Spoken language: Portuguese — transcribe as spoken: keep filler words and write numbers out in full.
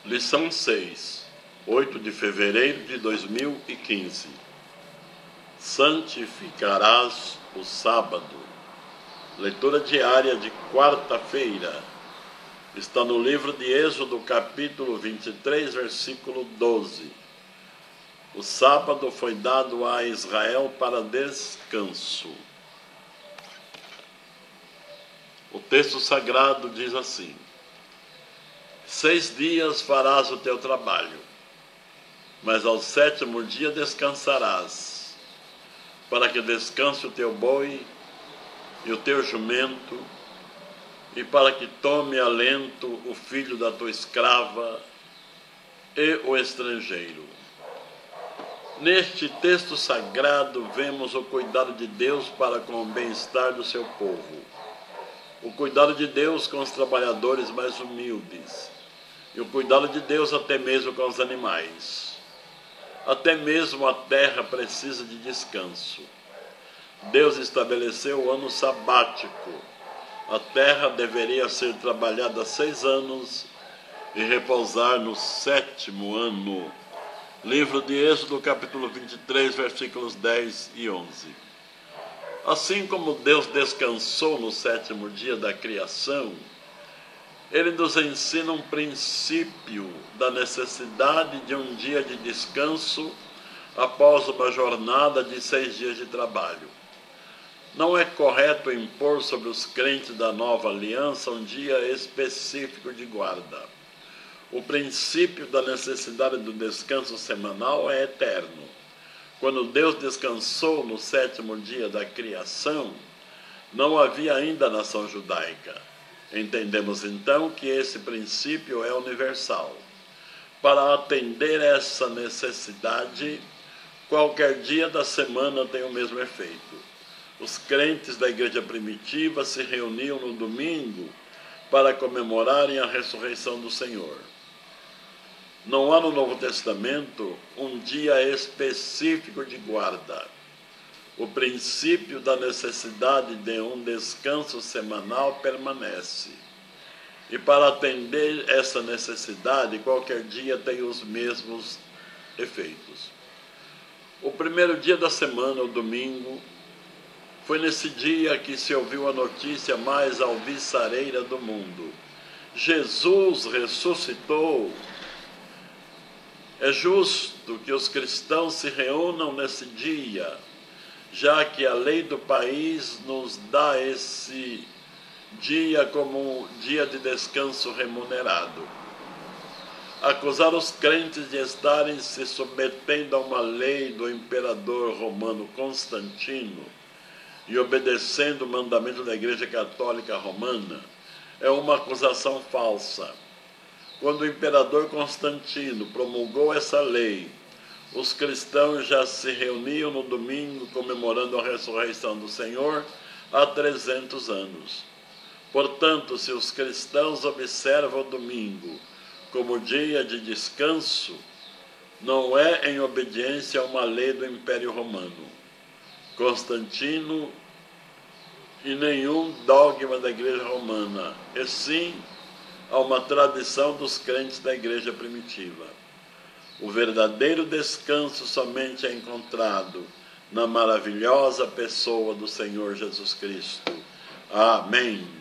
Lição seis, oito de fevereiro de dois mil e quinze. Santificarás o sábado. Leitura diária de quarta-feira. Está no livro de Êxodo, capítulo vinte e três, versículo doze. O sábado foi dado a Israel para descanso. O texto sagrado diz assim: Seis dias farás o teu trabalho, mas ao sétimo dia descansarás, para que descanse o teu boi e o teu jumento, e para que tome alento o filho da tua escrava e o estrangeiro. Neste texto sagrado vemos o cuidado de Deus para com o bem-estar do seu povo, o cuidado de Deus com os trabalhadores mais humildes, e o cuidado de Deus até mesmo com os animais. Até mesmo a terra precisa de descanso. Deus estabeleceu o ano sabático. A terra deveria ser trabalhada seis anos e repousar no sétimo ano. Livro de Êxodo, capítulo vinte e três, versículos dez e onze. Assim como Deus descansou no sétimo dia da criação, Ele nos ensina um princípio da necessidade de um dia de descanso após uma jornada de seis dias de trabalho. Não é correto impor sobre os crentes da nova aliança um dia específico de guarda. O princípio da necessidade do descanso semanal é eterno. Quando Deus descansou no sétimo dia da criação, não havia ainda nação judaica. Entendemos então que esse princípio é universal. Para atender essa necessidade, qualquer dia da semana tem o mesmo efeito. Os crentes da igreja primitiva se reuniam no domingo para comemorarem a ressurreição do Senhor. Não há no Novo Testamento um dia específico de guarda. O princípio da necessidade de um descanso semanal permanece. E para atender essa necessidade, qualquer dia tem os mesmos efeitos. O primeiro dia da semana, o domingo, foi nesse dia que se ouviu a notícia mais alvissareira do mundo: Jesus ressuscitou. É justo que os cristãos se reúnam nesse dia, já que a lei do país nos dá esse dia como um dia de descanso remunerado. Acusar os crentes de estarem se submetendo a uma lei do imperador romano Constantino e obedecendo o mandamento da Igreja Católica Romana é uma acusação falsa. Quando o imperador Constantino promulgou essa lei, os cristãos já se reuniam no domingo comemorando a ressurreição do Senhor há trezentos anos. Portanto, se os cristãos observam o domingo como dia de descanso, não é em obediência a uma lei do Império Romano, Constantino e nenhum dogma da Igreja Romana, e sim a uma tradição dos crentes da Igreja primitiva. O verdadeiro descanso somente é encontrado na maravilhosa pessoa do Senhor Jesus Cristo. Amém.